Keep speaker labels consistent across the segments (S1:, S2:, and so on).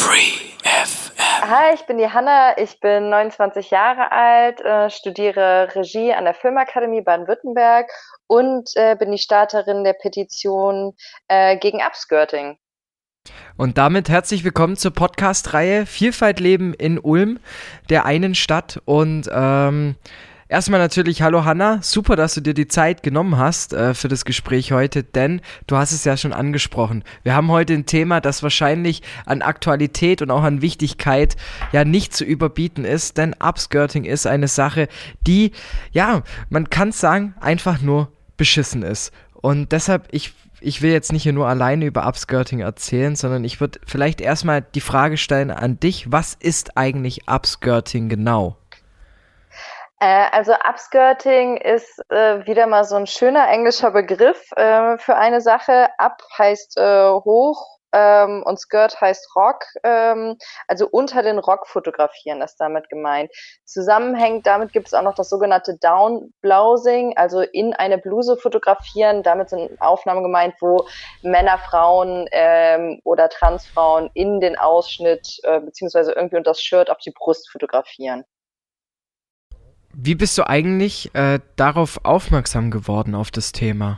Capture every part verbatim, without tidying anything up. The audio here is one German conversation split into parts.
S1: Free F M.
S2: Hi, ich bin die Hanna, ich bin neunundzwanzig Jahre alt, äh, studiere Regie an der Filmakademie Baden-Württemberg und äh, bin die Starterin der Petition äh, gegen Upskirting.
S3: Und damit herzlich willkommen zur Podcast-Reihe Vielfalt leben in Ulm, der einen Stadt. Und ähm, erstmal natürlich hallo Hanna, super, dass du dir die Zeit genommen hast äh, für das Gespräch heute, denn du hast es ja schon angesprochen. Wir haben heute ein Thema, das wahrscheinlich an Aktualität und auch an Wichtigkeit ja nicht zu überbieten ist, denn Upskirting ist eine Sache, die, ja, man kann es sagen, einfach nur beschissen ist. Und deshalb, ich Ich will jetzt nicht hier nur alleine über Upskirting erzählen, sondern ich würde vielleicht erstmal die Frage stellen an dich, was ist eigentlich Upskirting genau?
S2: Äh, also Upskirting ist äh, wieder mal so ein schöner englischer Begriff äh, für eine Sache. Up heißt äh, hoch ähm, und Skirt heißt Rock, ähm, also unter den Rock fotografieren ist damit gemeint. Zusammenhängend damit gibt es auch noch das sogenannte Downblousing, also in eine Bluse fotografieren. Damit sind Aufnahmen gemeint, wo Männer, Frauen ähm, oder Transfrauen in den Ausschnitt äh, beziehungsweise irgendwie unter das Shirt auf die Brust fotografieren.
S3: Wie bist du eigentlich äh, darauf aufmerksam geworden, auf das Thema?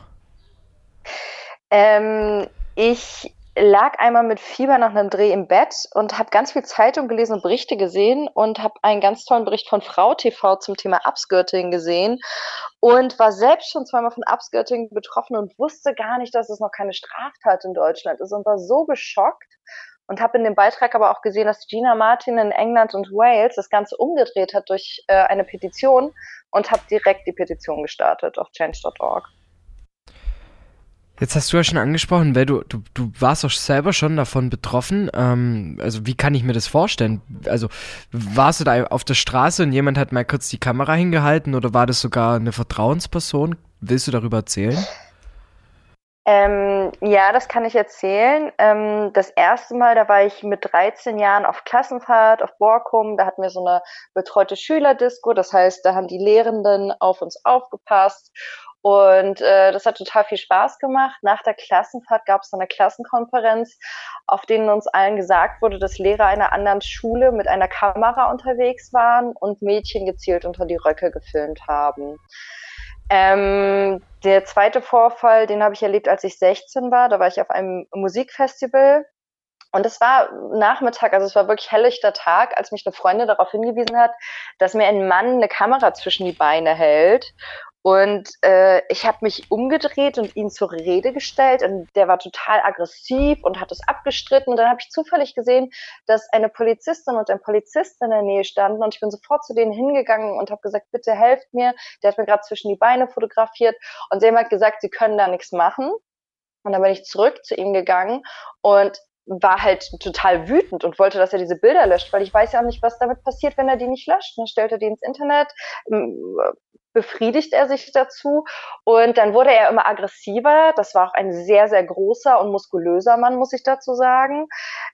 S2: Ähm, ich lag einmal mit Fieber nach einem Dreh im Bett und habe ganz viel Zeitung gelesen und Berichte gesehen und habe einen ganz tollen Bericht von Frau T V zum Thema Upskirting gesehen und war selbst schon zweimal von Upskirting betroffen und wusste gar nicht, dass es noch keine Straftat in Deutschland ist und war so geschockt und habe in dem Beitrag aber auch gesehen, dass Gina Martin in England und Wales das Ganze umgedreht hat durch äh, eine Petition und habe direkt die Petition gestartet auf change punkt org.
S3: Jetzt hast du ja schon angesprochen, weil du, du, du warst auch selber schon davon betroffen. Ähm, also wie kann ich mir das vorstellen? Also warst du da auf der Straße und jemand hat mal kurz die Kamera hingehalten oder war das sogar eine Vertrauensperson? Willst du darüber erzählen?
S2: Ähm, ja, das kann ich erzählen. Ähm, das erste Mal, da war ich mit dreizehn Jahren auf Klassenfahrt auf Borkum. Da hatten wir so eine betreute Schülerdisco. Das heißt, da haben die Lehrenden auf uns aufgepasst. Und äh, das hat total viel Spaß gemacht. Nach der Klassenfahrt gab es so eine Klassenkonferenz, auf denen uns allen gesagt wurde, dass Lehrer einer anderen Schule mit einer Kamera unterwegs waren und Mädchen gezielt unter die Röcke gefilmt haben. Ähm, der zweite Vorfall, den habe ich erlebt, als ich sechzehn war. Da war ich auf einem Musikfestival. Und es war Nachmittag, also es war wirklich helllichter Tag, als mich eine Freundin darauf hingewiesen hat, dass mir ein Mann eine Kamera zwischen die Beine hält. Und äh, ich habe mich umgedreht und ihn zur Rede gestellt und der war total aggressiv und hat es abgestritten. Und dann habe ich zufällig gesehen, dass eine Polizistin und ein Polizist in der Nähe standen und ich bin sofort zu denen hingegangen und habe gesagt, bitte helft mir. Der hat mir gerade zwischen die Beine fotografiert und sie haben halt gesagt, sie können da nichts machen. Und dann bin ich zurück zu ihm gegangen und war halt total wütend und wollte, dass er diese Bilder löscht, weil ich weiß ja auch nicht, was damit passiert, wenn er die nicht löscht. Dann stellt er die ins Internet, befriedigt er sich dazu und dann wurde er immer aggressiver. Das war auch ein sehr, sehr großer und muskulöser Mann, muss ich dazu sagen.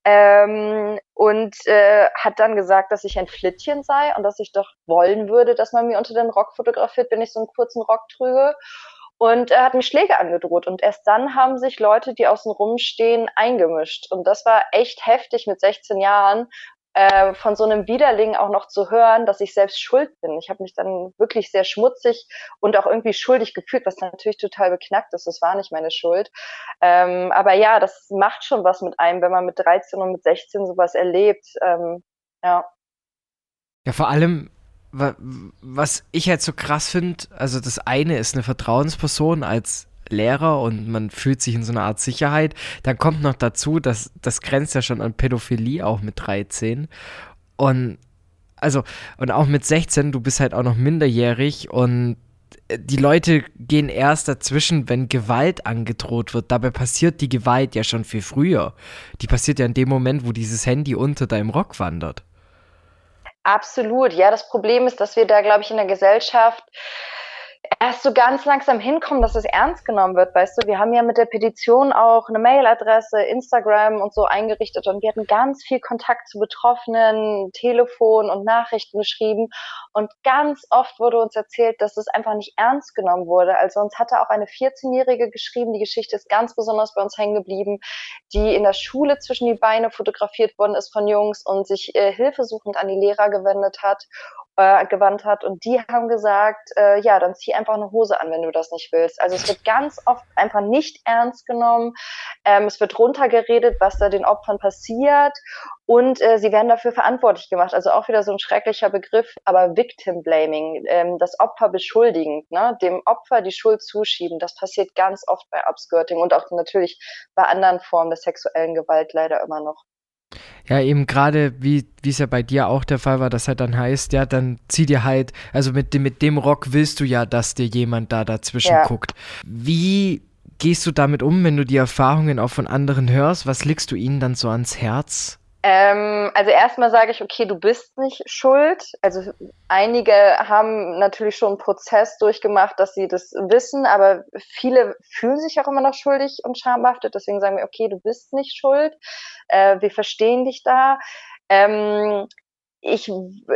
S2: Ähm, und äh, hat dann gesagt, dass ich ein Flittchen sei und dass ich doch wollen würde, dass man mir unter den Rock fotografiert, wenn ich so einen kurzen Rock trüge. Und er hat mir Schläge angedroht. Und erst dann haben sich Leute, die außen rumstehen, eingemischt. Und das war echt heftig mit sechzehn Jahren, äh, von so einem Widerling auch noch zu hören, dass ich selbst schuld bin. Ich habe mich dann wirklich sehr schmutzig und auch irgendwie schuldig gefühlt, was natürlich total beknackt ist. Das war nicht meine Schuld. Ähm, aber ja, das macht schon was mit einem, wenn man mit dreizehn und mit sechzehn sowas erlebt. Ähm, ja.
S3: Ja, vor allem, was ich halt so krass finde, also das eine ist eine Vertrauensperson als Lehrer und man fühlt sich in so einer Art Sicherheit. Dann kommt noch dazu, dass das grenzt ja schon an Pädophilie auch mit dreizehn. Und also, und auch mit sechzehn, du bist halt auch noch minderjährig und die Leute gehen erst dazwischen, wenn Gewalt angedroht wird. Dabei passiert die Gewalt ja schon viel früher. Die passiert ja in dem Moment, wo dieses Handy unter deinem Rock wandert.
S2: Absolut. Ja, das Problem ist, dass wir da, glaube ich, in der Gesellschaft erst so ganz langsam hinkommen, dass es ernst genommen wird, weißt du. Wir haben ja mit der Petition auch eine Mailadresse, Instagram und so eingerichtet und wir hatten ganz viel Kontakt zu Betroffenen, Telefon und Nachrichten geschrieben und ganz oft wurde uns erzählt, dass es einfach nicht ernst genommen wurde. Also uns hatte auch eine vierzehnjährige geschrieben, die Geschichte ist ganz besonders bei uns hängen geblieben, die in der Schule zwischen die Beine fotografiert worden ist von Jungs und sich äh, hilfesuchend an die Lehrer gewendet hat. Äh, gewandt hat und die haben gesagt, äh, ja, dann zieh einfach eine Hose an, wenn du das nicht willst. Also es wird ganz oft einfach nicht ernst genommen, ähm, es wird runtergeredet, was da den Opfern passiert und äh, sie werden dafür verantwortlich gemacht. Also auch wieder so ein schrecklicher Begriff, aber Victim Blaming, ähm, das Opfer beschuldigend, ne? Dem Opfer die Schuld zuschieben, das passiert ganz oft bei Upskirting und auch natürlich bei anderen Formen der sexuellen Gewalt leider immer noch.
S3: Ja, eben gerade, wie wie es ja bei dir auch der Fall war, das halt dann heißt, ja, dann zieh dir halt, also mit dem, mit dem Rock willst du ja, dass dir jemand da dazwischen ja. guckt. Wie gehst du damit um, wenn du die Erfahrungen auch von anderen hörst? Was legst du ihnen dann so ans Herz?
S2: Ähm, also erstmal sage ich, okay, du bist nicht schuld. Also einige haben natürlich schon einen Prozess durchgemacht, dass sie das wissen, aber viele fühlen sich auch immer noch schuldig und schambehaftet. Deswegen sagen wir, okay, du bist nicht schuld. Äh, wir verstehen dich da. Ähm, ich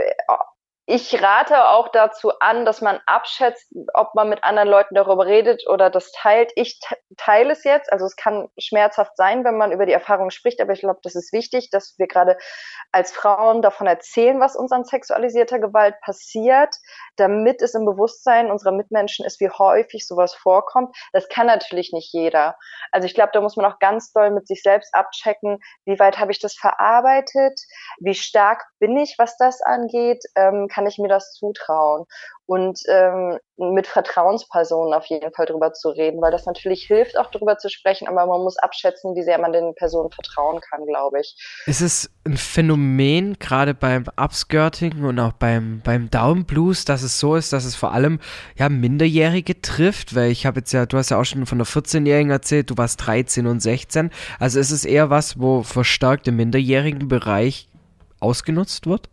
S2: Ich rate auch dazu an, dass man abschätzt, ob man mit anderen Leuten darüber redet oder das teilt. Ich teile es jetzt, also es kann schmerzhaft sein, wenn man über die Erfahrung spricht, aber ich glaube, das ist wichtig, dass wir gerade als Frauen davon erzählen, was uns an sexualisierter Gewalt passiert, damit es im Bewusstsein unserer Mitmenschen ist, wie häufig sowas vorkommt. Das kann natürlich nicht jeder. Also ich glaube, da muss man auch ganz doll mit sich selbst abchecken, wie weit habe ich das verarbeitet, wie stark bin ich, was das angeht, ähm, kann ich mir das zutrauen? Und ähm, mit Vertrauenspersonen auf jeden Fall drüber zu reden, weil das natürlich hilft, auch drüber zu sprechen, aber man muss abschätzen, wie sehr man den Personen vertrauen kann, glaube ich.
S3: Ist es ein Phänomen, gerade beim Upskirting und auch beim, beim Down Blues, dass es so ist, dass es vor allem ja Minderjährige trifft? Weil ich habe jetzt ja, du hast ja auch schon von der vierzehnjährigen erzählt, du warst dreizehn und sechzehn. Also ist es eher was, wo verstärkt im minderjährigen Bereich ausgenutzt wird?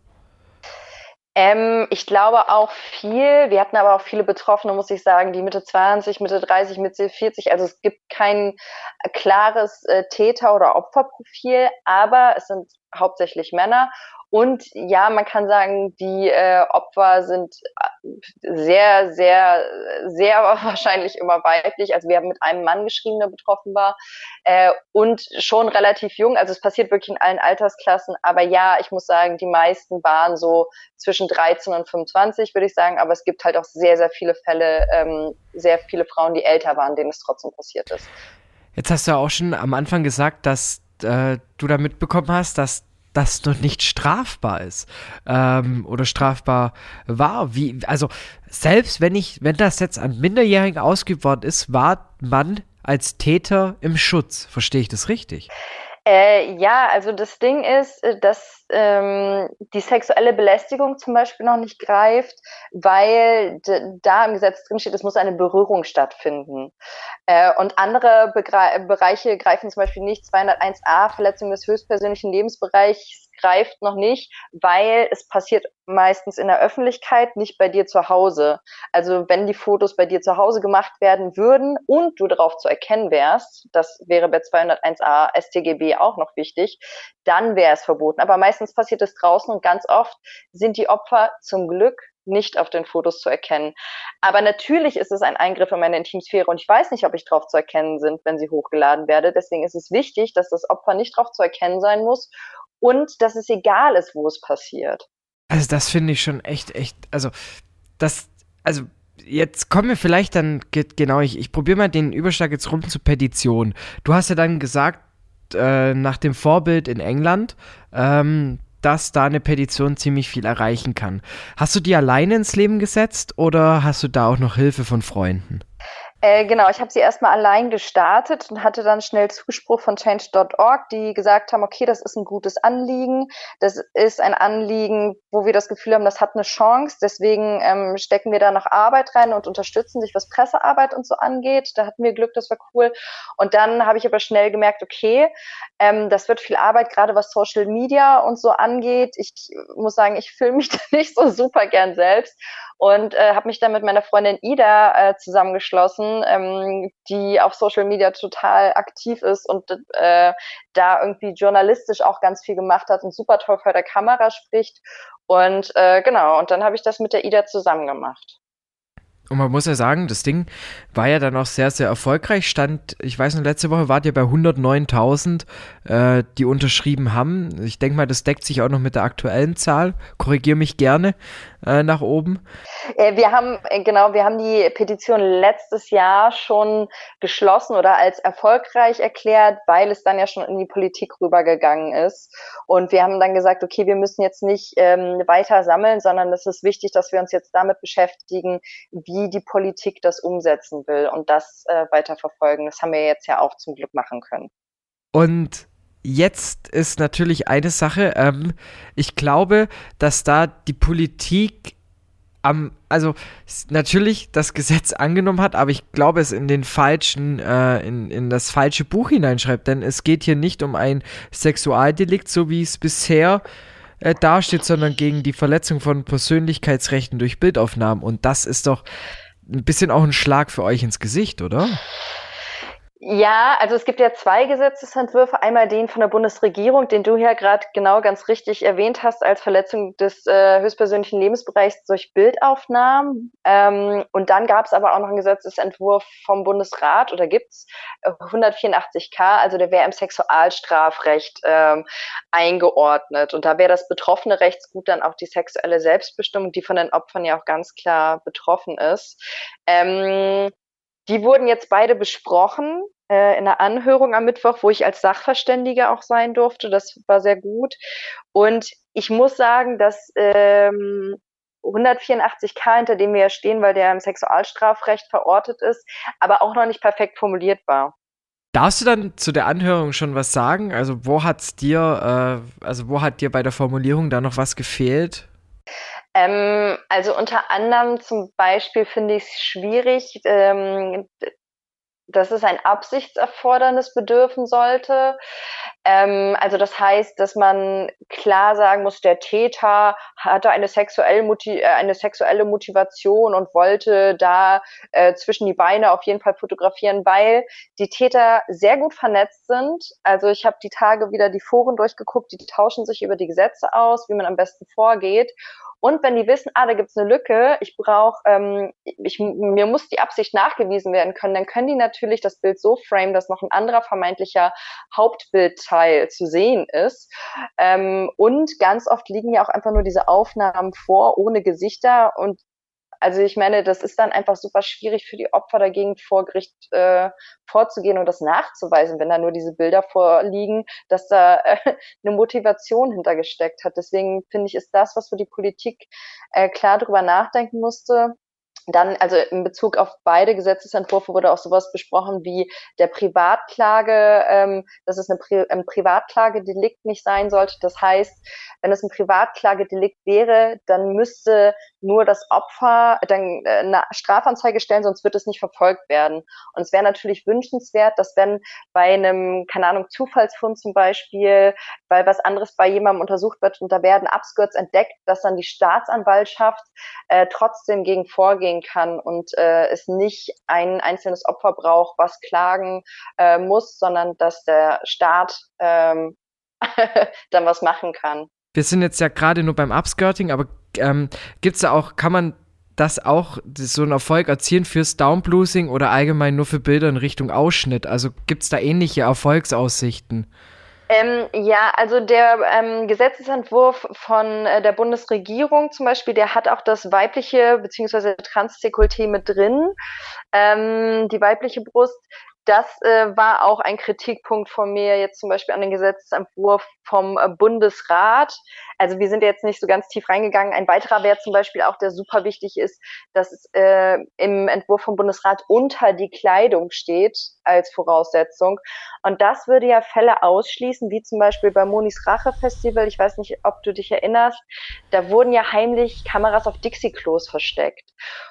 S2: Ähm, ich glaube auch viel. Wir hatten aber auch viele Betroffene, muss ich sagen, die Mitte zwanzig, Mitte dreißig, Mitte vierzig. Also es gibt kein klares äh, Täter- oder Opferprofil, aber es sind hauptsächlich Männer. Und ja, man kann sagen, die äh, Opfer sind sehr, sehr, sehr wahrscheinlich immer weiblich. Also wir haben mit einem Mann geschrieben, der betroffen war äh, und schon relativ jung. Also es passiert wirklich in allen Altersklassen. Aber ja, ich muss sagen, die meisten waren so zwischen dreizehn und fünfundzwanzig, würde ich sagen. Aber es gibt halt auch sehr, sehr viele Fälle, ähm, sehr viele Frauen, die älter waren, denen es trotzdem passiert ist.
S3: Jetzt hast du ja auch schon am Anfang gesagt, dass äh, du da mitbekommen hast, dass das noch nicht strafbar ist ähm, oder strafbar war. Wie, also selbst wenn ich, wenn das jetzt an Minderjährigen ausgeübt worden ist, war man als Täter im Schutz. Verstehe ich das richtig?
S2: Äh, ja, also das Ding ist, dass ähm, die sexuelle Belästigung zum Beispiel noch nicht greift, weil d- da im Gesetz drinsteht, es muss eine Berührung stattfinden. Äh, und andere Begre- Bereiche greifen zum Beispiel nicht. zweihunderteins a, Verletzung des höchstpersönlichen Lebensbereichs greift noch nicht, weil es passiert meistens in der Öffentlichkeit, nicht bei dir zu Hause. Also wenn die Fotos bei dir zu Hause gemacht werden würden und du darauf zu erkennen wärst, das wäre bei zweihunderteins a S t G B auch noch wichtig, dann wäre es verboten. Aber meistens passiert es draußen und ganz oft sind die Opfer zum Glück nicht auf den Fotos zu erkennen. Aber natürlich ist es ein Eingriff in meine Intimsphäre und ich weiß nicht, ob ich drauf zu erkennen bin, wenn sie hochgeladen werde. Deswegen ist es wichtig, dass das Opfer nicht drauf zu erkennen sein muss und dass es egal ist, wo es passiert.
S3: Also das finde ich schon echt, echt, also das, also jetzt kommen wir vielleicht dann, genau, ich, ich probiere mal den Überschlag jetzt rum zur Petition. Du hast ja dann gesagt, äh, nach dem Vorbild in England, ähm, dass da eine Petition ziemlich viel erreichen kann. Hast du die alleine ins Leben gesetzt oder hast du da auch noch Hilfe von Freunden?
S2: Äh, genau, ich habe sie erstmal allein gestartet und hatte dann schnell Zuspruch von change Punkt org, die gesagt haben, okay, das ist ein gutes Anliegen, das ist ein Anliegen, wo wir das Gefühl haben, das hat eine Chance, deswegen ähm, stecken wir da noch Arbeit rein und unterstützen sich, was Pressearbeit und so angeht. Da hatten wir Glück, das war cool. Und dann habe ich aber schnell gemerkt, okay, ähm, das wird viel Arbeit, gerade was Social Media und so angeht. Ich muss sagen, ich filme mich da nicht so super gern selbst. und äh, habe mich dann mit meiner Freundin Ida äh, zusammengeschlossen, ähm, die auf Social Media total aktiv ist und äh, da irgendwie journalistisch auch ganz viel gemacht hat und super toll vor der Kamera spricht. Und äh, genau, und dann habe ich das mit der Ida zusammen gemacht.
S3: Und man muss ja sagen, das Ding war ja dann auch sehr, sehr erfolgreich. Stand, ich weiß noch, letzte Woche wart ihr bei hundertneuntausend, äh, die unterschrieben haben. Ich denke mal, das deckt sich auch noch mit der aktuellen Zahl. Korrigiere mich gerne äh, nach oben.
S2: Äh, wir haben, äh, genau, wir haben die Petition letztes Jahr schon geschlossen oder als erfolgreich erklärt, weil es dann ja schon in die Politik rübergegangen ist. Und wir haben dann gesagt, okay, wir müssen jetzt nicht ähm, weiter sammeln, sondern es ist wichtig, dass wir uns jetzt damit beschäftigen, wie die Politik das umsetzen will und das äh, weiter verfolgen. Das haben wir jetzt ja auch zum Glück machen können.
S3: Und jetzt ist natürlich eine Sache, ähm, ich glaube, dass da die Politik am, also natürlich das Gesetz angenommen hat, aber ich glaube, es in den falschen, äh, in, in das falsche Buch hineinschreibt, denn es geht hier nicht um ein Sexualdelikt, so wie es bisher äh, dasteht, sondern gegen die Verletzung von Persönlichkeitsrechten durch Bildaufnahmen, und das ist doch ein bisschen auch ein Schlag für euch ins Gesicht, oder?
S2: Ja, also es gibt ja zwei Gesetzesentwürfe. Einmal den von der Bundesregierung, den du ja gerade genau ganz richtig erwähnt hast, als Verletzung des äh, höchstpersönlichen Lebensbereichs durch Bildaufnahmen. Ähm, und dann gab es aber auch noch einen Gesetzesentwurf vom Bundesrat, oder gibt's äh, hundertvierundachtzig K, also der wäre im Sexualstrafrecht ähm, eingeordnet. Und da wäre das betroffene Rechtsgut dann auch die sexuelle Selbstbestimmung, die von den Opfern ja auch ganz klar betroffen ist. Ähm, Die wurden jetzt beide besprochen äh, in der Anhörung am Mittwoch, wo ich als Sachverständige auch sein durfte. Das war sehr gut. Und ich muss sagen, dass ähm, hundertvierundachtzig K, hinter dem wir ja stehen, weil der im Sexualstrafrecht verortet ist, aber auch noch nicht perfekt formuliert war.
S3: Darfst du dann zu der Anhörung schon was sagen? Also wo hat's dir, äh, also wo hat dir bei der Formulierung da noch was gefehlt?
S2: Ähm, also unter anderem zum Beispiel finde ich es schwierig, ähm, dass es ein Absichtserfordernis bedürfen sollte. Ähm, also das heißt, dass man klar sagen muss, der Täter hatte eine sexuelle, Motiv- äh, eine sexuelle Motivation und wollte da äh, zwischen die Beine auf jeden Fall fotografieren, weil die Täter sehr gut vernetzt sind. Also ich habe die Tage wieder die Foren durchgeguckt, die tauschen sich über die Gesetze aus, wie man am besten vorgeht. Und wenn die wissen, ah, da gibt's eine Lücke, ich brauche, ähm, ich, mir muss die Absicht nachgewiesen werden können, dann können die natürlich das Bild so framen, dass noch ein anderer vermeintlicher Hauptbildteil zu sehen ist. Ähm, und ganz oft liegen ja auch einfach nur diese Aufnahmen vor, ohne Gesichter. Und also ich meine, das ist dann einfach super schwierig für die Opfer dagegen vor Gericht äh, vorzugehen und das nachzuweisen, wenn da nur diese Bilder vorliegen, dass da äh, eine Motivation hintergesteckt hat. Deswegen finde ich, ist das, was für die Politik äh, klar drüber nachdenken musste. Dann, also in Bezug auf beide Gesetzesentwürfe wurde auch sowas besprochen wie der Privatklage, ähm, dass es eine Pri- ein Privatklagedelikt nicht sein sollte. Das heißt, wenn es ein Privatklagedelikt wäre, dann müsste nur das Opfer dann äh, eine Strafanzeige stellen, sonst wird es nicht verfolgt werden. Und es wäre natürlich wünschenswert, dass wenn bei einem, keine Ahnung, Zufallsfund zum Beispiel, weil was anderes bei jemandem untersucht wird und da werden Abskürz entdeckt, dass dann die Staatsanwaltschaft äh, trotzdem gegen vorgehen kann und äh, es nicht ein einzelnes Opfer braucht, was klagen äh, muss, sondern dass der Staat ähm, dann was machen kann.
S3: Wir sind jetzt ja gerade nur beim Upskirting, aber ähm, gibt's da auch, kann man das auch, so einen Erfolg erzielen fürs Downbluesing oder allgemein nur für Bilder in Richtung Ausschnitt? Also gibt's da ähnliche Erfolgsaussichten?
S2: Ähm, ja, also der ähm, Gesetzesentwurf von äh, der Bundesregierung zum Beispiel, der hat auch das weibliche bzw. Transdekolleté mit drin, ähm, die weibliche Brust. Das äh, war auch ein Kritikpunkt von mir jetzt zum Beispiel an den Gesetzesentwurf vom äh, Bundesrat. Also wir sind jetzt nicht so ganz tief reingegangen. Ein weiterer Wert zum Beispiel auch, der super wichtig ist, dass es äh, im Entwurf vom Bundesrat unter die Kleidung steht als Voraussetzung. Und das würde ja Fälle ausschließen, wie zum Beispiel beim Monis Rache Festival. Ich weiß nicht, ob du dich erinnerst. Da wurden ja heimlich Kameras auf Dixie-Klos versteckt.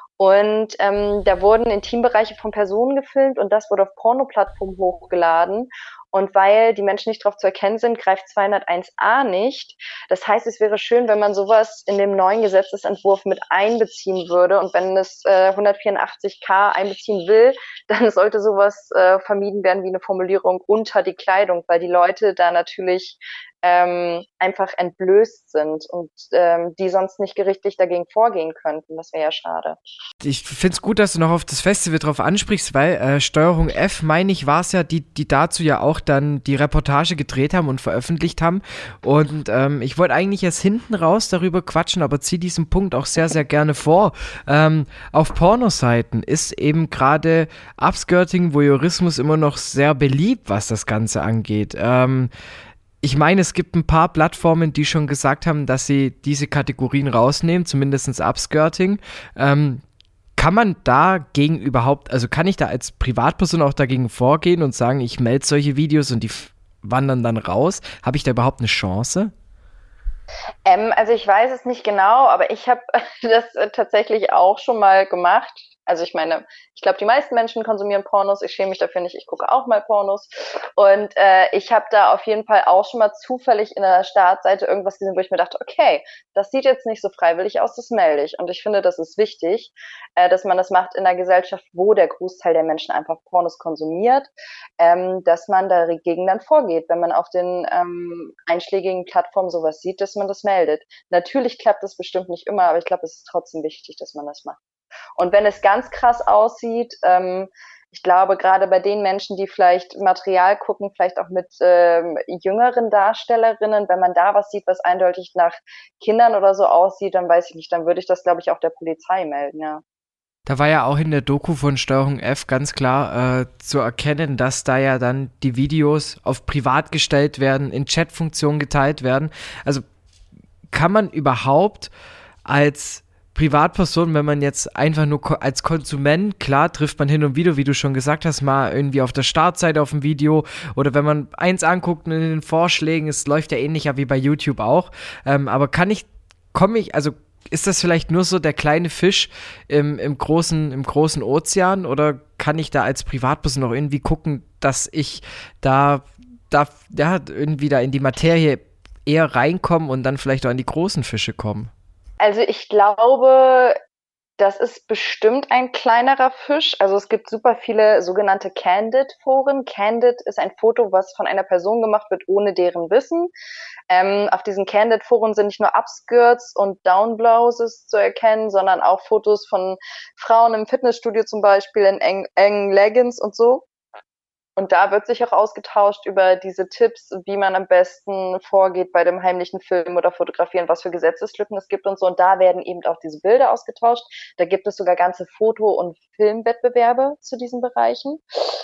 S2: Und ähm, da wurden Intimbereiche von Personen gefilmt und das wurde auf Pornoplattformen hochgeladen. Und weil die Menschen nicht darauf zu erkennen sind, greift zweihunderteins a nicht. Das heißt, es wäre schön, wenn man sowas in dem neuen Gesetzesentwurf mit einbeziehen würde. Und wenn es äh, hundertvierundachtzig k einbeziehen will, dann sollte sowas äh, vermieden werden wie eine Formulierung unter die Kleidung, weil die Leute da natürlich ähm, einfach entblößt sind und ähm, die sonst nicht gerichtlich dagegen vorgehen könnten. Das wäre ja schade.
S3: Ich finde es gut, dass du noch auf das Festival drauf ansprichst, weil äh, Steuerung F, meine ich, war es ja, die, die dazu ja auch dann die Reportage gedreht haben und veröffentlicht haben. Und ähm, ich wollte eigentlich erst hinten raus darüber quatschen, aber ziehe diesen Punkt auch sehr, sehr gerne vor. Ähm, auf Pornoseiten ist eben gerade Upskirting, Voyeurismus immer noch sehr beliebt, was das Ganze angeht. Ähm, Ich meine, es gibt ein paar Plattformen, die schon gesagt haben, dass sie diese Kategorien rausnehmen, zumindest Upskirting. Ähm, kann man dagegen überhaupt, also kann ich da als Privatperson auch dagegen vorgehen und sagen, ich melde solche Videos und die f- wandern dann raus? Habe ich da überhaupt eine Chance?
S2: Ähm, also ich weiß es nicht genau, aber ich habe das äh, tatsächlich auch schon mal gemacht. Also ich meine, ich glaube, die meisten Menschen konsumieren Pornos. Ich schäme mich dafür nicht. Ich gucke auch mal Pornos. Und äh, ich habe da auf jeden Fall auch schon mal zufällig in der Startseite irgendwas gesehen, wo ich mir dachte, okay, das sieht jetzt nicht so freiwillig aus, das melde ich. Und ich finde, das ist wichtig, äh, dass man das macht in einer Gesellschaft, wo der Großteil der Menschen einfach Pornos konsumiert, ähm, dass man dagegen dann vorgeht, wenn man auf den ähm, einschlägigen Plattformen sowas sieht, dass man das meldet. Natürlich klappt das bestimmt nicht immer, aber ich glaube, es ist trotzdem wichtig, dass man das macht. Und wenn es ganz krass aussieht, ähm, ich glaube, gerade bei den Menschen, die vielleicht Material gucken, vielleicht auch mit ähm, jüngeren Darstellerinnen, wenn man da was sieht, was eindeutig nach Kindern oder so aussieht, dann weiß ich nicht, dann würde ich das, glaube ich, auch der Polizei melden, ja.
S3: Da war ja auch in der Doku von Steuerung F ganz klar äh, zu erkennen, dass da ja dann die Videos auf privat gestellt werden, in Chatfunktionen geteilt werden. Also kann man überhaupt als Privatperson, wenn man jetzt einfach nur ko- als Konsument, klar trifft man hin und wieder, wie du schon gesagt hast, mal irgendwie auf der Startseite auf dem Video oder wenn man eins anguckt und in den Vorschlägen, es läuft ja ähnlicher wie bei YouTube auch, ähm, aber kann ich, komme ich, also ist das vielleicht nur so der kleine Fisch im, im, großen, im großen Ozean oder kann ich da als Privatperson noch irgendwie gucken, dass ich da, da ja, irgendwie da in die Materie eher reinkomme und dann vielleicht auch an die großen Fische kommen?
S2: Also ich glaube, das ist bestimmt ein kleinerer Fisch. Also es gibt super viele sogenannte Candid-Foren. Candid ist ein Foto, was von einer Person gemacht wird, ohne deren Wissen. Ähm, auf diesen Candid-Foren sind nicht nur Upskirts und Downblouses zu erkennen, sondern auch Fotos von Frauen im Fitnessstudio zum Beispiel in eng, engen Leggings und so. Und da wird sich auch ausgetauscht über diese Tipps, wie man am besten vorgeht bei dem heimlichen Filmen oder Fotografieren, was für Gesetzeslücken es gibt und so. Und da werden eben auch diese Bilder ausgetauscht. Da gibt es sogar ganze Foto- und Filmwettbewerbe zu diesen Bereichen.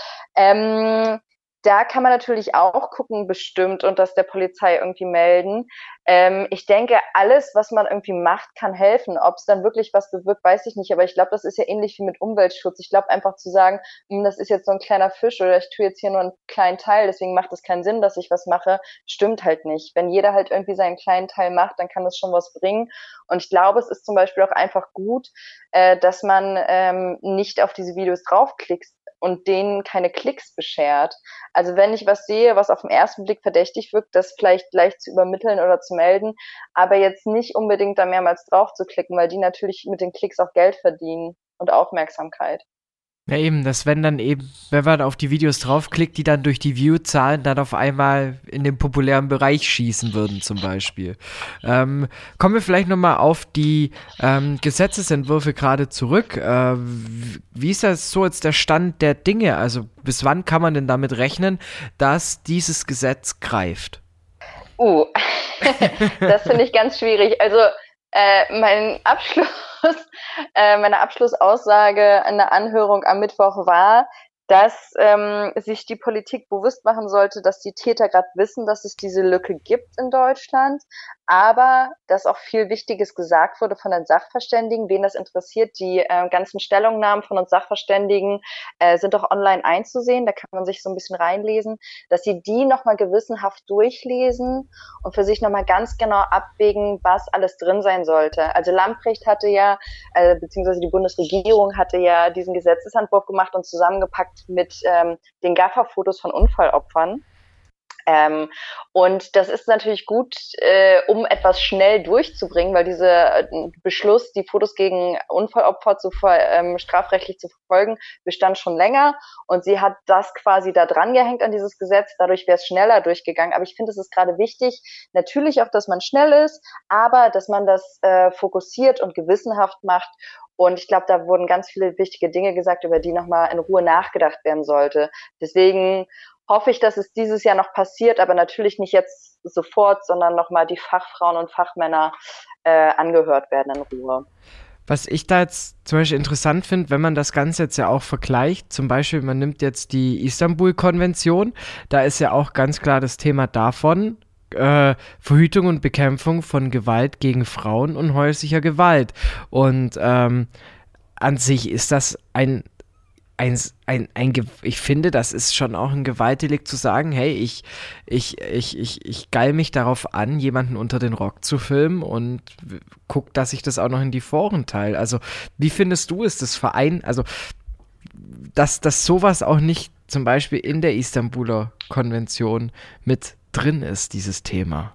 S2: Ähm, da kann man natürlich auch gucken, bestimmt, und das der Polizei irgendwie melden. Ähm, ich denke, alles, was man irgendwie macht, kann helfen. Ob es dann wirklich was bewirkt, weiß ich nicht. Aber ich glaube, das ist ja ähnlich wie mit Umweltschutz. Ich glaube, einfach zu sagen, das ist jetzt so ein kleiner Fisch oder ich tue jetzt hier nur einen kleinen Teil, deswegen macht es keinen Sinn, dass ich was mache, stimmt halt nicht. Wenn jeder halt irgendwie seinen kleinen Teil macht, dann kann das schon was bringen. Und ich glaube, es ist zum Beispiel auch einfach gut, äh, dass man ähm, nicht auf diese Videos draufklickt und denen keine Klicks beschert. Also wenn ich was sehe, was auf den ersten Blick verdächtig wirkt, das vielleicht leicht zu übermitteln oder zu melden, aber jetzt nicht unbedingt da mehrmals drauf zu klicken, weil die natürlich mit den Klicks auch Geld verdienen und Aufmerksamkeit.
S3: Ja eben, dass wenn dann eben, wenn man auf die Videos draufklickt, die dann durch die View-Zahlen dann auf einmal in den populären Bereich schießen würden zum Beispiel. Ähm, kommen wir vielleicht nochmal auf die ähm, Gesetzesentwürfe gerade zurück. Äh, wie ist das so jetzt der Stand der Dinge? Also bis wann kann man denn damit rechnen, dass dieses Gesetz greift?
S2: Uh, das finde ich ganz schwierig. Also äh, mein Abschluss, äh, meine Abschlussaussage an der Anhörung am Mittwoch war, dass ähm, sich die Politik bewusst machen sollte, dass die Täter gerade wissen, dass es diese Lücke gibt in Deutschland, aber dass auch viel Wichtiges gesagt wurde von den Sachverständigen. Wen das interessiert, die äh, ganzen Stellungnahmen von uns Sachverständigen äh, sind auch online einzusehen, da kann man sich so ein bisschen reinlesen, dass sie die nochmal gewissenhaft durchlesen und für sich nochmal ganz genau abwägen, was alles drin sein sollte. Also Lamprecht hatte ja, äh, beziehungsweise die Bundesregierung hatte ja diesen Gesetzesentwurf gemacht und zusammengepackt mit ähm, den Gafferfotos von Unfallopfern. Ähm, und das ist natürlich gut, äh, um etwas schnell durchzubringen, weil dieser äh, Beschluss, die Fotos gegen Unfallopfer zu ver ähm, strafrechtlich zu verfolgen, bestand schon länger. Und sie hat das quasi da dran gehängt an dieses Gesetz. Dadurch wäre es schneller durchgegangen. Aber ich finde, es ist gerade wichtig, natürlich auch, dass man schnell ist, aber dass man das äh, fokussiert und gewissenhaft macht. Und ich glaube, da wurden ganz viele wichtige Dinge gesagt, über die nochmal in Ruhe nachgedacht werden sollte. Deswegen hoffe ich, dass es dieses Jahr noch passiert, aber natürlich nicht jetzt sofort, sondern nochmal die Fachfrauen und Fachmänner äh, angehört werden in Ruhe.
S3: Was ich da jetzt zum Beispiel interessant finde, wenn man das Ganze jetzt ja auch vergleicht, zum Beispiel man nimmt jetzt die Istanbul-Konvention, da ist ja auch ganz klar das Thema davon, äh, Verhütung und Bekämpfung von Gewalt gegen Frauen und häuslicher Gewalt. Und ähm, an sich ist das ein Ein, ein, ein, ich finde, das ist schon auch ein Gewaltdelikt zu sagen, hey, ich, ich, ich, ich, ich geil mich darauf an, jemanden unter den Rock zu filmen und guck, dass ich das auch noch in die Foren teile. Also, wie findest du es, das Verein, also, dass, dass sowas auch nicht zum Beispiel in der Istanbuler Konvention mit drin ist, dieses Thema?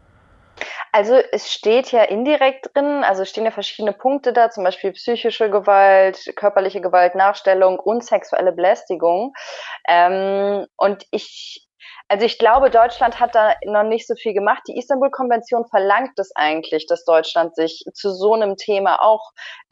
S2: Also es steht ja indirekt drin, also es stehen ja verschiedene Punkte da, zum Beispiel psychische Gewalt, körperliche Gewalt, Nachstellung und sexuelle Belästigung. Ähm, und ich, also ich glaube, Deutschland hat da noch nicht so viel gemacht. Die Istanbul-Konvention verlangt es eigentlich, dass Deutschland sich zu so einem Thema auch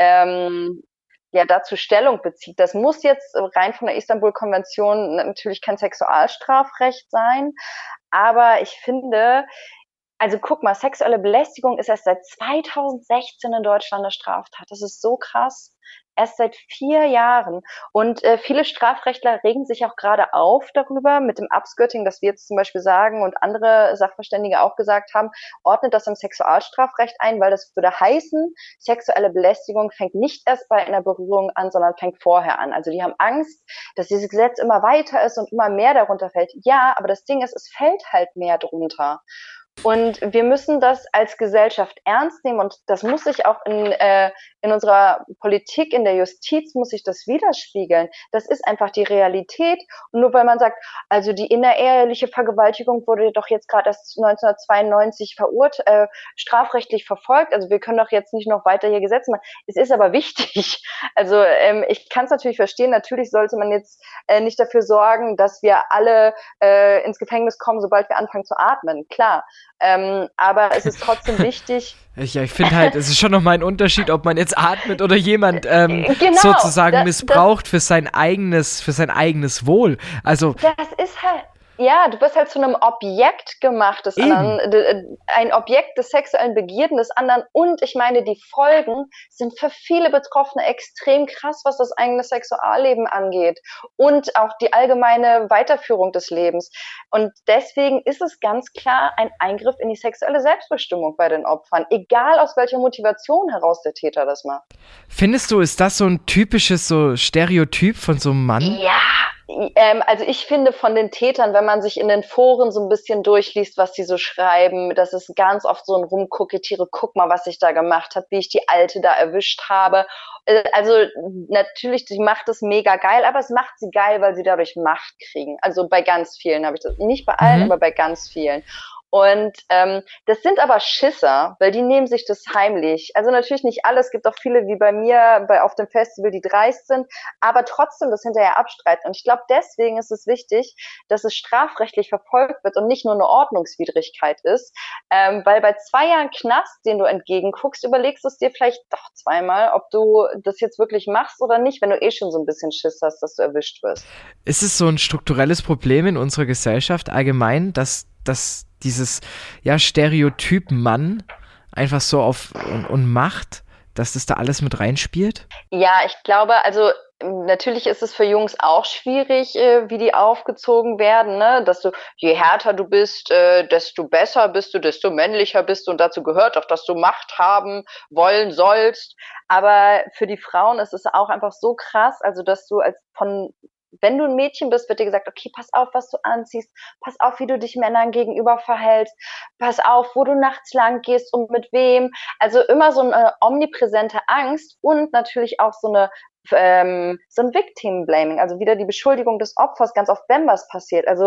S2: ähm, ja dazu Stellung bezieht. Das muss jetzt rein von der Istanbul-Konvention natürlich kein Sexualstrafrecht sein, aber ich finde, also guck mal, sexuelle Belästigung ist erst seit zweitausendsechzehn in Deutschland eine Straftat. Das ist so krass. Erst seit vier Jahren. Und äh, viele Strafrechtler regen sich auch gerade auf darüber, mit dem Upskirting, das wir jetzt zum Beispiel sagen und andere Sachverständige auch gesagt haben, ordnet das im Sexualstrafrecht ein, weil das würde heißen, sexuelle Belästigung fängt nicht erst bei einer Berührung an, sondern fängt vorher an. Also die haben Angst, dass dieses Gesetz immer weiter ist und immer mehr darunter fällt. Ja, aber das Ding ist, es fällt halt mehr drunter. Und wir müssen das als Gesellschaft ernst nehmen und das muss sich auch in, äh, in unserer Politik, in der Justiz muss sich das widerspiegeln. Das ist einfach die Realität. Und nur weil man sagt, also die innereheliche Vergewaltigung wurde doch jetzt gerade erst neunzehnhundertzweiundneunzig verurt, äh, strafrechtlich verfolgt. Also wir können doch jetzt nicht noch weiter hier Gesetze machen. Es ist aber wichtig. Also ähm, ich kann es natürlich verstehen. Natürlich sollte man jetzt äh, nicht dafür sorgen, dass wir alle äh, ins Gefängnis kommen, sobald wir anfangen zu atmen. Klar. Ähm, aber es ist trotzdem wichtig.
S3: Ich, ja, ich finde halt, es ist schon nochmal ein Unterschied, ob man jetzt atmet oder jemand ähm,
S2: genau,
S3: sozusagen
S2: das,
S3: missbraucht
S2: das,
S3: für sein eigenes, für sein eigenes Wohl. Also
S2: das ist halt, ja, du wirst halt zu einem Objekt gemacht des
S3: eben.
S2: anderen, ein Objekt des sexuellen Begierden des anderen und ich meine, die Folgen sind für viele Betroffene extrem krass, was das eigene Sexualleben angeht und auch die allgemeine Weiterführung des Lebens. Und deswegen ist es ganz klar ein Eingriff in die sexuelle Selbstbestimmung bei den Opfern, egal aus welcher Motivation heraus der Täter das macht.
S3: Findest du, ist das so ein typisches so Stereotyp von so einem Mann?
S2: Ja. Ähm, also ich finde von den Tätern, wenn man sich in den Foren so ein bisschen durchliest, was die so schreiben, das ist ganz oft so ein Rumkokettiere, guck mal, was ich da gemacht habe, wie ich die Alte da erwischt habe. Äh, also natürlich, die macht es mega geil, aber es macht sie geil, weil sie dadurch Macht kriegen. Also bei ganz vielen habe ich das, nicht bei allen, mhm. aber bei ganz vielen. Und ähm, das sind aber Schisser, weil die nehmen sich das heimlich. Also natürlich nicht alle, es gibt auch viele wie bei mir bei auf dem Festival, die dreist sind, aber trotzdem das hinterher abstreiten. Und ich glaube, deswegen ist es wichtig, dass es strafrechtlich verfolgt wird und nicht nur eine Ordnungswidrigkeit ist. Ähm, weil bei zwei Jahren Knast, den du entgegenguckst, überlegst du es dir vielleicht doch zweimal, ob du das jetzt wirklich machst oder nicht, wenn du eh schon so ein bisschen Schiss hast, dass du erwischt wirst.
S3: Ist es so ein strukturelles Problem in unserer Gesellschaft allgemein, dass, dass dieses ja, Stereotyp Mann einfach so auf und, und Macht, dass das da alles mit reinspielt?
S2: Ja, ich glaube, also natürlich ist es für Jungs auch schwierig, äh, wie die aufgezogen werden, ne? Dass du, je härter du bist, äh, desto besser bist du, desto männlicher bist du und dazu gehört auch, dass du Macht haben wollen sollst. Aber für die Frauen ist es auch einfach so krass, also dass du als von wenn du ein Mädchen bist, wird dir gesagt, okay, pass auf, was du anziehst, pass auf, wie du dich Männern gegenüber verhältst, pass auf, wo du nachts lang gehst und mit wem. Also immer so eine omnipräsente Angst und natürlich auch so eine ähm, so ein Victim-Blaming, also wieder die Beschuldigung des Opfers, ganz oft, wenn was passiert. Also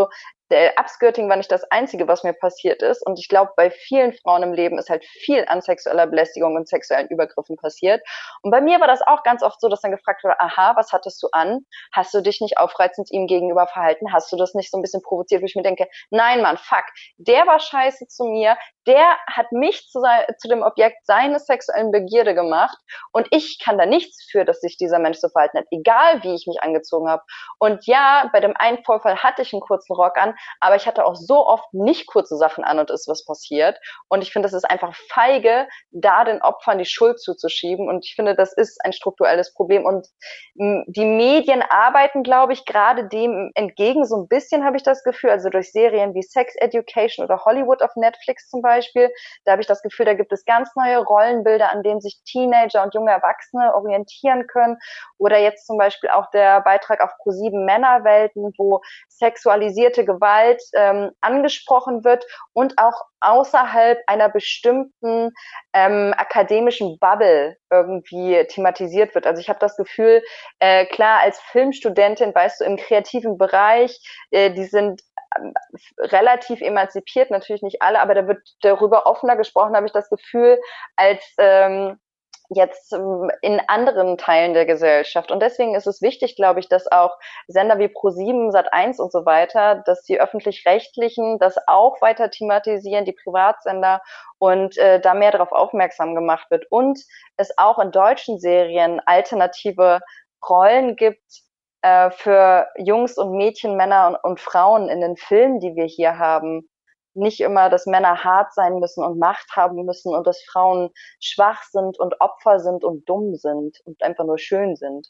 S2: der Upskirting war nicht das Einzige, was mir passiert ist. Und ich glaube, bei vielen Frauen im Leben ist halt viel an sexueller Belästigung und sexuellen Übergriffen passiert. Und bei mir war das auch ganz oft so, dass dann gefragt wurde, aha, was hattest du an? Hast du dich nicht aufreizend ihm gegenüber verhalten? Hast du das nicht so ein bisschen provoziert? Wo ich mir denke, nein, Mann, fuck, der war scheiße zu mir. Der hat mich zu, sein, zu dem Objekt seiner sexuellen Begierde gemacht. Und ich kann da nichts für, dass sich dieser Mensch so verhalten hat, egal wie ich mich angezogen habe. Und ja, bei dem einen Vorfall hatte ich einen kurzen Rock an, aber ich hatte auch so oft nicht kurze Sachen an und ist was passiert. Und ich finde, es ist einfach feige, da den Opfern die Schuld zuzuschieben. Und ich finde, das ist ein strukturelles Problem. Und die Medien arbeiten, glaube ich, gerade dem entgegen. So ein bisschen habe ich das Gefühl, also durch Serien wie Sex Education oder Hollywood auf Netflix zum Beispiel, da habe ich das Gefühl, da gibt es ganz neue Rollenbilder, an denen sich Teenager und junge Erwachsene orientieren können. Oder jetzt zum Beispiel auch der Beitrag auf ProSieben Männerwelten, wo sexualisierte Gewalt ähm, angesprochen wird und auch außerhalb einer bestimmten ähm, akademischen Bubble irgendwie thematisiert wird. Also ich habe das Gefühl, äh, klar, als Filmstudentin, weißt du, im kreativen Bereich, äh, die sind äh, relativ emanzipiert, natürlich nicht alle, aber da wird darüber offener gesprochen, habe ich das Gefühl, als ähm, jetzt in anderen Teilen der Gesellschaft. Und deswegen ist es wichtig, glaube ich, dass auch Sender wie ProSieben, Sat eins und so weiter, dass die Öffentlich-Rechtlichen das auch weiter thematisieren, die Privatsender, und äh, da mehr darauf aufmerksam gemacht wird. Und es auch in deutschen Serien alternative Rollen gibt äh, für Jungs und Mädchen, Männer und, und Frauen in den Filmen, die wir hier haben. Nicht immer, dass Männer hart sein müssen und Macht haben müssen und dass Frauen schwach sind und Opfer sind und dumm sind und einfach nur schön sind.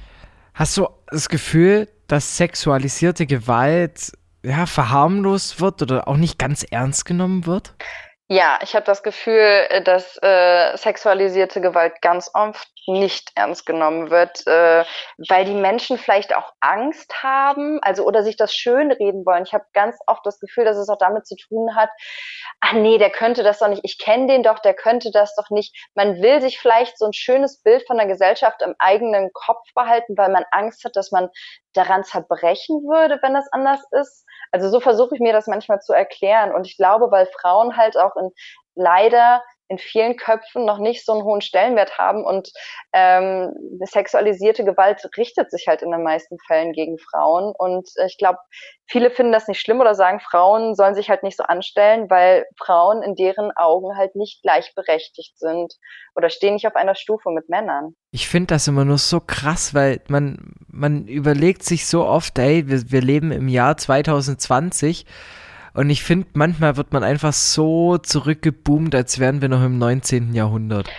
S3: Hast du das Gefühl, dass sexualisierte Gewalt ja verharmlost wird oder auch nicht ganz ernst genommen wird?
S2: Ja, ich habe das Gefühl, dass äh, sexualisierte Gewalt ganz oft nicht ernst genommen wird, äh, weil die Menschen vielleicht auch Angst haben, also oder sich das schönreden wollen. Ich habe ganz oft das Gefühl, dass es auch damit zu tun hat, ach nee, der könnte das doch nicht, ich kenne den doch, der könnte das doch nicht. Man will sich vielleicht so ein schönes Bild von der Gesellschaft im eigenen Kopf behalten, weil man Angst hat, dass man daran zerbrechen würde, wenn das anders ist. Also so versuche ich mir das manchmal zu erklären. Und ich glaube, weil Frauen halt auch in, leider in vielen Köpfen noch nicht so einen hohen Stellenwert haben und ähm, sexualisierte Gewalt richtet sich halt in den meisten Fällen gegen Frauen. Und ich glaube, viele finden das nicht schlimm oder sagen, Frauen sollen sich halt nicht so anstellen, weil Frauen in deren Augen halt nicht gleichberechtigt sind oder stehen nicht auf einer Stufe mit Männern.
S3: Ich finde das immer nur so krass, weil man, man überlegt sich so oft, ey, wir, wir leben im Jahr zwanzig zwanzig und ich finde, manchmal wird man einfach so zurückgeboomt, als wären wir noch im neunzehnten Jahrhundert.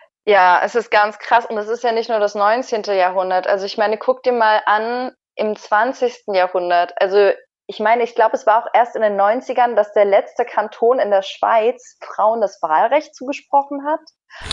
S2: Ja, es ist ganz krass und es ist ja nicht nur das neunzehnte Jahrhundert. Also ich meine, guck dir mal an, im zwanzigsten Jahrhundert, also ich meine, ich glaube, es war auch erst in den neunzigern, dass der letzte Kanton in der Schweiz Frauen das Wahlrecht zugesprochen hat.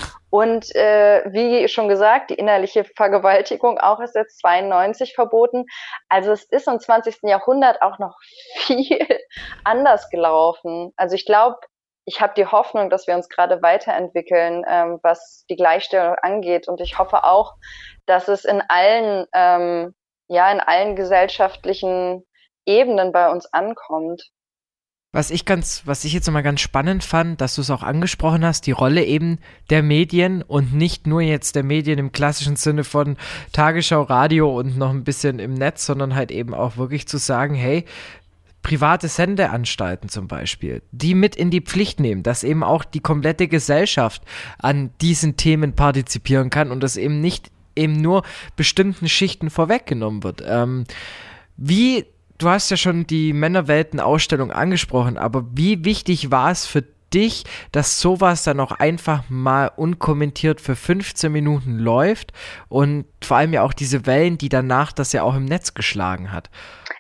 S2: Und äh, wie schon gesagt, die innerliche Vergewaltigung auch erst jetzt zweiundneunzig verboten. Also es ist im zwanzigsten Jahrhundert auch noch viel anders gelaufen. Also ich glaube, ich habe die Hoffnung, dass wir uns gerade weiterentwickeln, ähm, was die Gleichstellung angeht. Und ich hoffe auch, dass es in allen, ähm, ja, in allen gesellschaftlichen Ebenen bei uns ankommt.
S3: Was ich ganz, was ich jetzt nochmal ganz spannend fand, dass du es auch angesprochen hast, die Rolle eben der Medien und nicht nur jetzt der Medien im klassischen Sinne von Tagesschau, Radio und noch ein bisschen im Netz, sondern halt eben auch wirklich zu sagen, hey, private Sendeanstalten zum Beispiel, die mit in die Pflicht nehmen, dass eben auch die komplette Gesellschaft an diesen Themen partizipieren kann und das eben nicht eben nur bestimmten Schichten vorweggenommen wird. Ähm, wie Du hast ja schon die Männerwelten-Ausstellung angesprochen, aber wie wichtig war es für dich, dass sowas dann auch einfach mal unkommentiert für fünfzehn Minuten läuft und vor allem ja auch diese Wellen, die danach das ja auch im Netz geschlagen hat?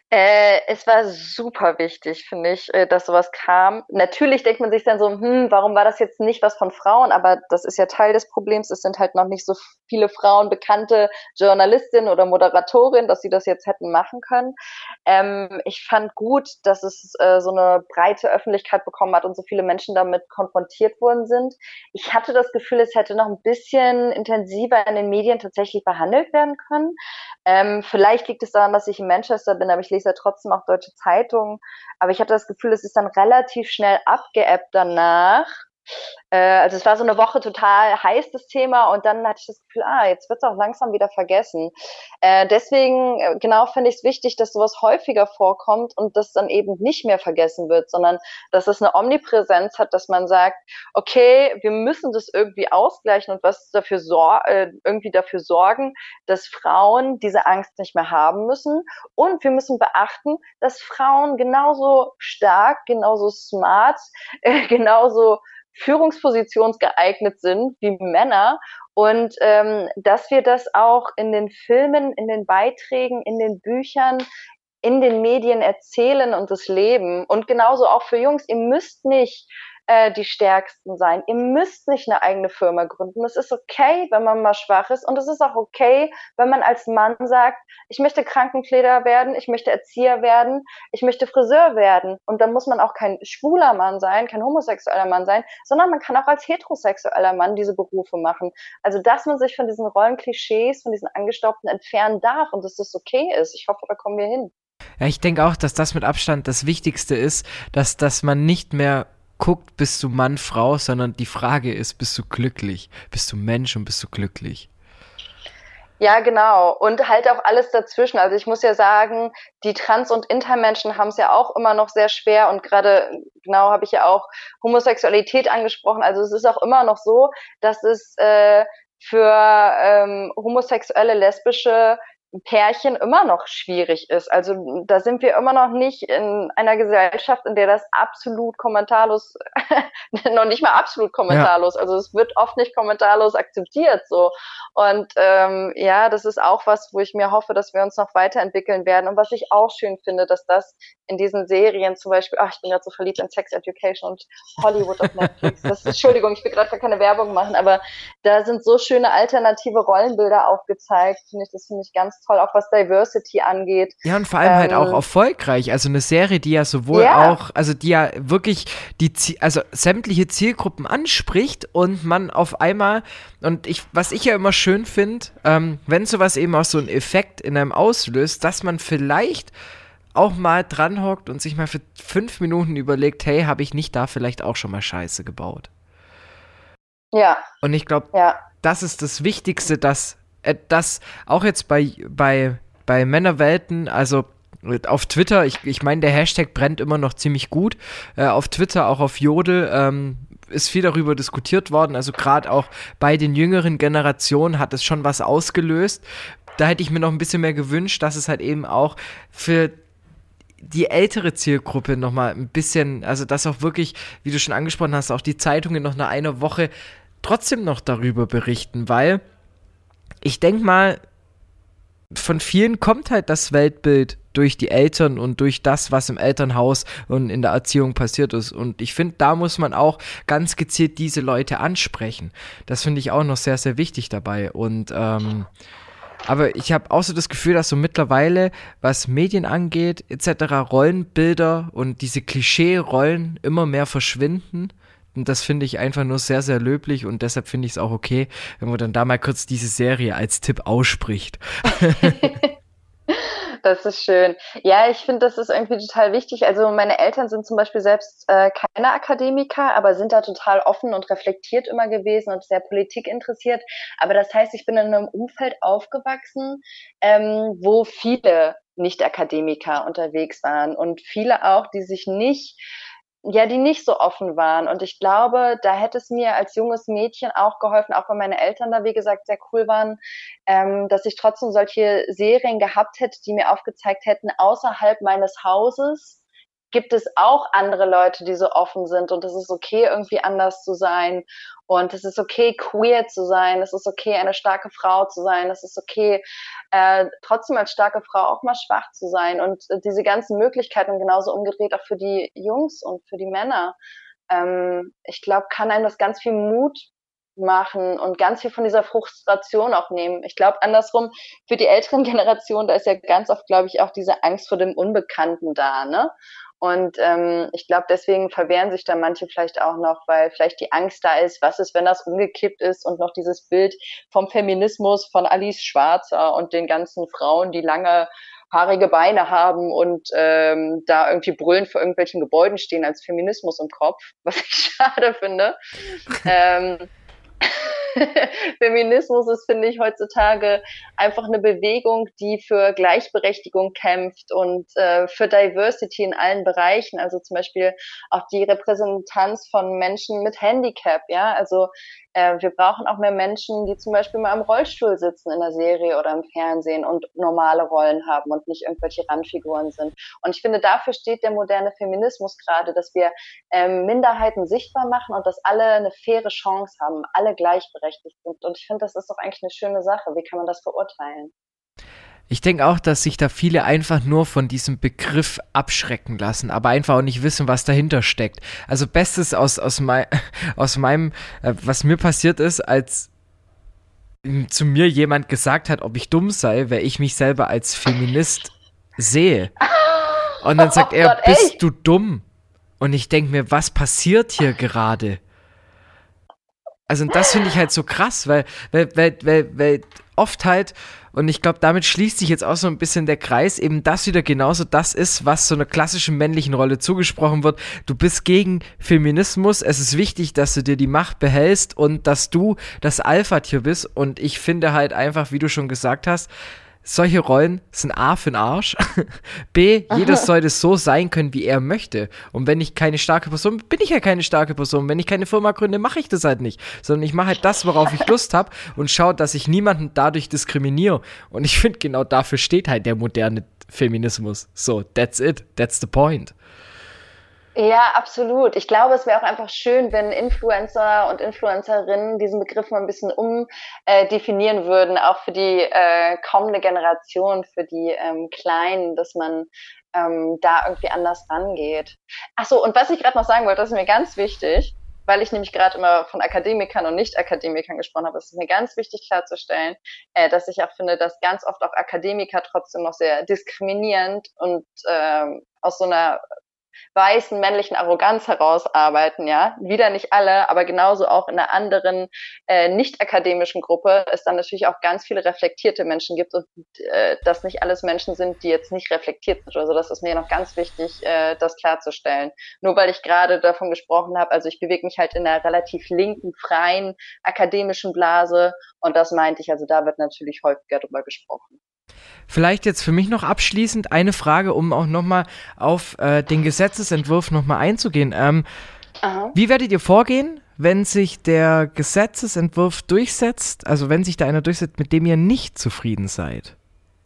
S2: Äh, es war super wichtig, finde ich, äh, dass sowas kam. Natürlich denkt man sich dann so, hm, warum war das jetzt nicht was von Frauen? Aber das ist ja Teil des Problems. Es sind halt noch nicht so viele Frauen bekannte Journalistinnen oder Moderatorinnen, dass sie das jetzt hätten machen können. Ähm, ich fand gut, dass es äh, so eine breite Öffentlichkeit bekommen hat und so viele Menschen damit konfrontiert worden sind. Ich hatte das Gefühl, es hätte noch ein bisschen intensiver in den Medien tatsächlich behandelt werden können. Ähm, vielleicht liegt es daran, dass ich in Manchester bin, aber ich lese ja trotzdem auch deutsche Zeitungen, aber ich hatte das Gefühl, es ist dann relativ schnell abgeebbt danach. Äh, also es war so eine Woche total heiß, das Thema, und dann hatte ich das Gefühl, ah, jetzt wird es auch langsam wieder vergessen. Äh, deswegen, äh, genau, finde ich es wichtig, dass sowas häufiger vorkommt und das dann eben nicht mehr vergessen wird, sondern dass es eine Omnipräsenz hat, dass man sagt, okay, wir müssen das irgendwie ausgleichen und was dafür sor äh, irgendwie dafür sorgen, dass Frauen diese Angst nicht mehr haben müssen. Und wir müssen beachten, dass Frauen genauso stark, genauso smart, äh, genauso führungspositionsgeeignet sind wie Männer, und ähm, dass wir das auch in den Filmen, in den Beiträgen, in den Büchern, in den Medien erzählen und das leben. Und genauso auch für Jungs, ihr müsst nicht äh, die Stärksten sein. Ihr müsst nicht eine eigene Firma gründen. Es ist okay, wenn man mal schwach ist, und es ist auch okay, wenn man als Mann sagt, ich möchte Krankenpfleger werden, ich möchte Erzieher werden, ich möchte Friseur werden. Und dann muss man auch kein schwuler Mann sein, kein homosexueller Mann sein, sondern man kann auch als heterosexueller Mann diese Berufe machen. Also, dass man sich von diesen Rollenklischees, von diesen Angestaubten entfernen darf und dass das okay ist. Ich hoffe, da kommen wir hin.
S3: Ja, ich denke auch, dass das mit Abstand das Wichtigste ist, dass, dass man nicht mehr guckt, bist du Mann, Frau, sondern die Frage ist, bist du glücklich? Bist du Mensch und bist du glücklich?
S2: Ja, genau. Und halt auch alles dazwischen. Also ich muss ja sagen, die Trans- und Intermenschen haben es ja auch immer noch sehr schwer, und gerade, genau, habe ich ja auch Homosexualität angesprochen. Also es ist auch immer noch so, dass es äh, für ähm, homosexuelle, lesbische Pärchen immer noch schwierig ist. Also da sind wir immer noch nicht in einer Gesellschaft, in der das absolut kommentarlos, noch nicht mal absolut kommentarlos, ja. Also es wird oft nicht kommentarlos akzeptiert so. Und ähm, ja, das ist auch was, wo ich mir hoffe, dass wir uns noch weiterentwickeln werden. Und was ich auch schön finde, dass das in diesen Serien zum Beispiel, ach, ich bin gerade so verliebt in Sex Education und Hollywood auf Netflix. Das ist, Entschuldigung, ich will gerade gar keine Werbung machen, aber da sind so schöne alternative Rollenbilder aufgezeigt. Finde ich, das finde ich ganz toll, auch was Diversity angeht.
S3: Ja, und vor allem ähm, halt auch erfolgreich. Also eine Serie, die ja sowohl
S2: ja.
S3: auch, also die ja wirklich die, also sämtliche Zielgruppen anspricht und man auf einmal, und ich, was ich ja immer schön finde, ähm, wenn sowas eben auch so einen Effekt in einem auslöst, dass man vielleicht auch mal dran hockt und sich mal für fünf Minuten überlegt, hey, habe ich nicht da vielleicht auch schon mal Scheiße gebaut?
S2: Ja.
S3: Und ich glaube,
S2: ja.
S3: das ist das Wichtigste, dass das auch jetzt bei, bei, bei Männerwelten, also auf Twitter, ich, ich meine, der Hashtag brennt immer noch ziemlich gut, äh, auf Twitter, auch auf Jodel, ähm, ist viel darüber diskutiert worden, also gerade auch bei den jüngeren Generationen hat es schon was ausgelöst. Da hätte ich mir noch ein bisschen mehr gewünscht, dass es halt eben auch für die ältere Zielgruppe nochmal ein bisschen, also dass auch wirklich, wie du schon angesprochen hast, auch die Zeitungen noch nach einer Woche trotzdem noch darüber berichten, weil ich denke mal, von vielen kommt halt das Weltbild durch die Eltern und durch das, was im Elternhaus und in der Erziehung passiert ist. Und ich finde, da muss man auch ganz gezielt diese Leute ansprechen. Das finde ich auch noch sehr, sehr wichtig dabei. Und ähm, aber ich habe auch so das Gefühl, dass so mittlerweile, was Medien angeht, et cetera, Rollenbilder und diese Klischee-Rollen immer mehr verschwinden. Und das finde ich einfach nur sehr, sehr löblich, und deshalb finde ich es auch okay, wenn man dann da mal kurz diese Serie als Tipp ausspricht.
S2: Das ist schön. Ja, ich finde, das ist irgendwie total wichtig. Also meine Eltern sind zum Beispiel selbst äh, keine Akademiker, aber sind da total offen und reflektiert immer gewesen und sehr politikinteressiert. Aber das heißt, ich bin in einem Umfeld aufgewachsen, ähm, wo viele Nicht-Akademiker unterwegs waren und viele auch, die sich nicht ja, die nicht so offen waren. Und ich glaube, da hätte es mir als junges Mädchen auch geholfen, auch wenn meine Eltern da, wie gesagt, sehr cool waren, ähm, dass ich trotzdem solche Serien gehabt hätte, die mir aufgezeigt hätten, außerhalb meines Hauses gibt es auch andere Leute, die so offen sind, und es ist okay, irgendwie anders zu sein, und es ist okay, queer zu sein, es ist okay, eine starke Frau zu sein, es ist okay, äh, trotzdem als starke Frau auch mal schwach zu sein, und äh, diese ganzen Möglichkeiten, genauso umgedreht auch für die Jungs und für die Männer, ähm, ich glaube, kann einem das ganz viel Mut machen und ganz viel von dieser Frustration auch nehmen. Ich glaube, andersrum, für die älteren Generationen, da ist ja ganz oft, glaube ich, auch diese Angst vor dem Unbekannten da, ne? Und ähm, ich glaube, deswegen verwehren sich da manche vielleicht auch noch, weil vielleicht die Angst da ist, was ist, wenn das umgekippt ist, und noch dieses Bild vom Feminismus von Alice Schwarzer und den ganzen Frauen, die lange haarige Beine haben und ähm, da irgendwie brüllend vor irgendwelchen Gebäuden stehen als Feminismus im Kopf, was ich schade finde. ähm, Feminismus ist, finde ich, heutzutage einfach eine Bewegung, die für Gleichberechtigung kämpft und äh, für Diversity in allen Bereichen, also zum Beispiel auch die Repräsentanz von Menschen mit Handicap, ja, also äh, wir brauchen auch mehr Menschen, die zum Beispiel mal im Rollstuhl sitzen in der Serie oder im Fernsehen und normale Rollen haben und nicht irgendwelche Randfiguren sind. Und ich finde, dafür steht der moderne Feminismus gerade, dass wir ähm, Minderheiten sichtbar machen und dass alle eine faire Chance haben, alle gleichberechtigt sind. Und ich finde, das ist doch eigentlich eine schöne Sache. Wie kann man das verurteilen?
S3: Ich denke auch, dass sich da viele einfach nur von diesem Begriff abschrecken lassen, aber einfach auch nicht wissen, was dahinter steckt. Also Bestes aus, aus, mein, aus meinem, äh, was mir passiert ist, als zu mir jemand gesagt hat, ob ich dumm sei, weil ich mich selber als Feminist sehe. Und dann sagt oh er, Gott, bist echt? Du dumm? Und ich denke mir, was passiert hier gerade? Also und das finde ich halt so krass, weil, weil, weil, weil, weil oft halt, und ich glaube, damit schließt sich jetzt auch so ein bisschen der Kreis, eben das wieder genauso das ist, was so einer klassischen männlichen Rolle zugesprochen wird. Du bist gegen Feminismus, es ist wichtig, dass du dir die Macht behältst und dass du das Alpha-Tier bist. Und ich finde halt einfach, wie du schon gesagt hast, solche Rollen sind A für den Arsch, B, jeder sollte so sein können, wie er möchte. Und wenn ich keine starke Person bin, bin ich ja keine starke Person. Wenn ich keine Firma gründe, mache ich das halt nicht. Sondern ich mache halt das, worauf ich Lust habe und schaue, dass ich niemanden dadurch diskriminiere. Und ich finde, genau dafür steht halt der moderne Feminismus. So, that's it, that's the point.
S2: Ja, absolut. Ich glaube, es wäre auch einfach schön, wenn Influencer und Influencerinnen diesen Begriff mal ein bisschen umdefinieren äh, würden, auch für die äh, kommende Generation, für die ähm, Kleinen, dass man ähm, da irgendwie anders rangeht. Ach so, und was ich gerade noch sagen wollte, das ist mir ganz wichtig, weil ich nämlich gerade immer von Akademikern und Nicht-Akademikern gesprochen habe, ist es mir ganz wichtig klarzustellen, äh, dass ich auch finde, dass ganz oft auch Akademiker trotzdem noch sehr diskriminierend und ähm, aus so einer weißen männlichen Arroganz herausarbeiten, ja, wieder nicht alle, aber genauso auch in einer anderen äh, nicht-akademischen Gruppe es dann natürlich auch ganz viele reflektierte Menschen gibt und äh, dass nicht alles Menschen sind, die jetzt nicht reflektiert sind oder so. Das ist mir noch ganz wichtig, äh, das klarzustellen. Nur weil ich gerade davon gesprochen habe, also ich bewege mich halt in einer relativ linken, freien, akademischen Blase und das meinte ich, also da wird natürlich häufiger drüber gesprochen.
S3: Vielleicht jetzt für mich noch abschließend eine Frage, um auch nochmal auf äh, den Gesetzesentwurf nochmal einzugehen. Ähm, wie werdet ihr vorgehen, wenn sich der Gesetzesentwurf durchsetzt, also wenn sich da einer durchsetzt, mit dem ihr nicht zufrieden seid?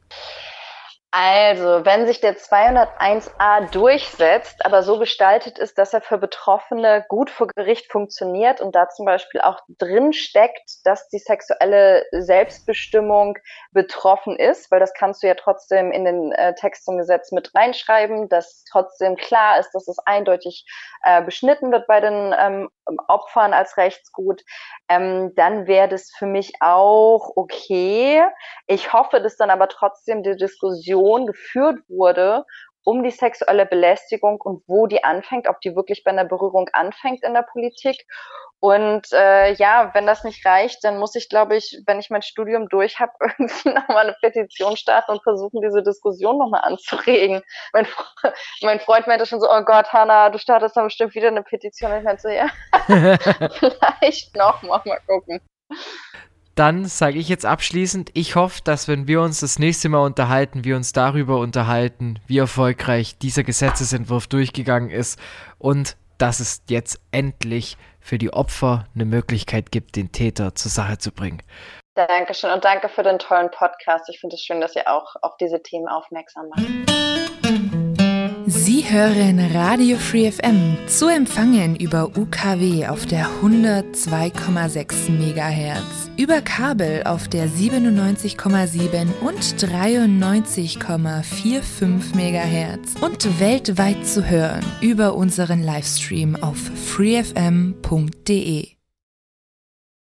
S2: Also, wenn sich der zweihunderteins a durchsetzt, aber so gestaltet ist, dass er für Betroffene gut vor Gericht funktioniert und da zum Beispiel auch drin steckt, dass die sexuelle Selbstbestimmung betroffen ist, weil das kannst du ja trotzdem in den äh, Text zum Gesetz mit reinschreiben, dass trotzdem klar ist, dass es eindeutig äh, beschnitten wird bei den ähm, Opfern als Rechtsgut, ähm, dann wäre das für mich auch okay. Ich hoffe, dass dann aber trotzdem die Diskussion geführt wurde um die sexuelle Belästigung und wo die anfängt, ob die wirklich bei einer Berührung anfängt in der Politik. Und äh, ja, wenn das nicht reicht, dann muss ich, glaube ich, wenn ich mein Studium durch habe, irgendwie nochmal eine Petition starten und versuchen, diese Diskussion nochmal anzuregen. Mein, Fre- mein Freund meinte schon so, oh Gott, Hannah, du startest dann bestimmt wieder eine Petition. Und ich meinte so, ja, vielleicht nochmal, mal gucken.
S3: Dann sage ich jetzt abschließend, ich hoffe, dass wenn wir uns das nächste Mal unterhalten, wir uns darüber unterhalten, wie erfolgreich dieser Gesetzesentwurf durchgegangen ist und dass es jetzt endlich für die Opfer eine Möglichkeit gibt, den Täter zur Sache zu bringen.
S2: Dankeschön und danke für den tollen Podcast. Ich finde es schön, dass ihr auch auf diese Themen aufmerksam macht.
S1: Sie hören Radio Free F M, zu empfangen über U K W auf der hundertzwei Komma sechs Megahertz, über Kabel auf der siebenundneunzig Komma sieben und dreiundneunzig Komma fünfundvierzig Megahertz und weltweit zu hören über unseren Livestream auf freefm punkt de.